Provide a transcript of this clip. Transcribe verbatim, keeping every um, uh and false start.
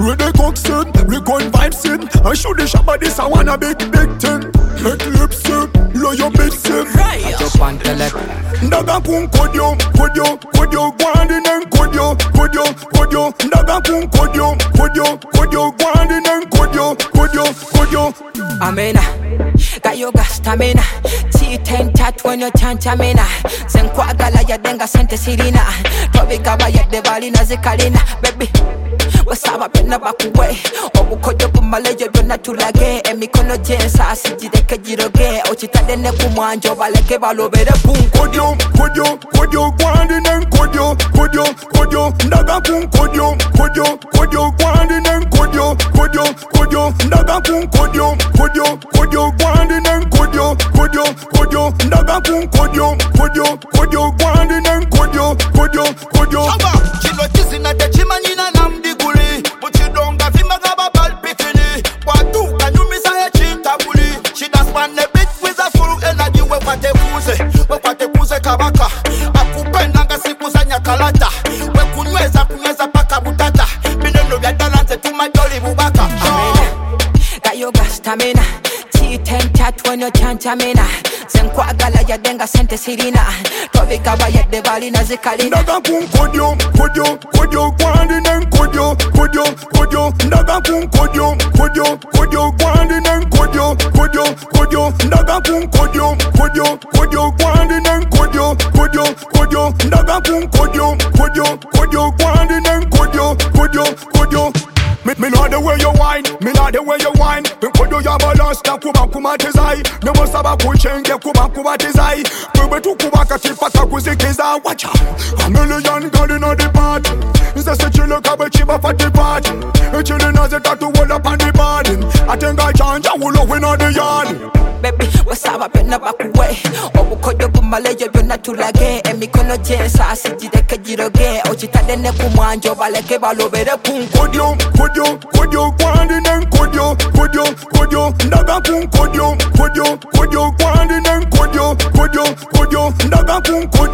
Where the cooks in, we gun vibes in. I shoot the shop, but this I want a big, big thing. Make lips in, low your bits in. I just want to let Daga pun kodyo, kodyo, kodyo, gwandi nen kodyo, kodyo, kodyo. Daga pun kodyo, kodyo, kodyo, gwandi nen kodyo, kodyo, kodyo. Amena, got yoga stamina. T ten tat when you chant amena. Senkwagala ya denga sente sirina. Tobi gaba ya devalina zikalina. Baby, wasaba pena bakuwe. Obukojo bumalejo byonna tulage. Emikono jensa asijireke jiroge. Ochitade ne kumwanjo baleke balobere pun kodyo, kodyo, kodyo, gwandi nen kodyo, kodyo, kodyo. Daga pun kodyo, kodyo, kodyo, gwandi nen kodyo, kodyo, kodyo. Daga pun kodyo, kodyo, kodyo, gwandi nen kodyo, kodyo, kodyo. Daga pun kodyo, kodyo, kodyo, gwandi nen kodyo, kodyo, kodyo. Chino chisina de chimanyina namdiguli. Buchidonga vimaga babal pikini. Watu kanyumisa ya chitabuli. She does one a bit with a full energy. We kwate kuze, we kwate kuze kabaka. Akupenda nga sikuza nyakalata. We kunyweza kunyweza paka butata. Mineno vya talante tumajoli bubaka. Got yoga stamina. T ten tat when you chant amena. Senkwagala ya denga sente sirina. Tobi gaba ya devalina zikalina. Daga pun kodyo, kodyo, kodyo, gwandi nen kodyo, kodyo, kodyo. Daga pun kodyo, kodyo, kodyo, gwandi nen kodyo, kodyo, kodyo. Daga pun kodyo, kodyo, kodyo, gwandi nen kodyo, kodyo, kodyo. Daga pun kodyo, kodyo, kodyo, gwandi nen kodyo, kodyo, kodyo. Me, me know the way you whine, me know the way you whine. Me kodyo ya balance na kuba kuma tizai. Ne mosaba kuchenge kuba kuba tizai. Kwebe tu kuba katipa kakuzikiza. Watch out, a million girl inna the party. Nse se chile kabe chiba for the party. E chile na ze tattoo all up on the body. I think I change, I will win on the yard. Baby, wasaba pena bakuwe. Obukojo bumalejo byonna tulage. Emikono jensa asijireke jiroge. Ochitade ne kumwanjo baleke balobere pun kodyo, kodyo, kodyo, gwandi nen kodyo, kodyo, kodyo. Daga pun kodyo, kodyo, kodyo, gwandi nen kodyo, kodyo, kodyo. Daga pun kodyo.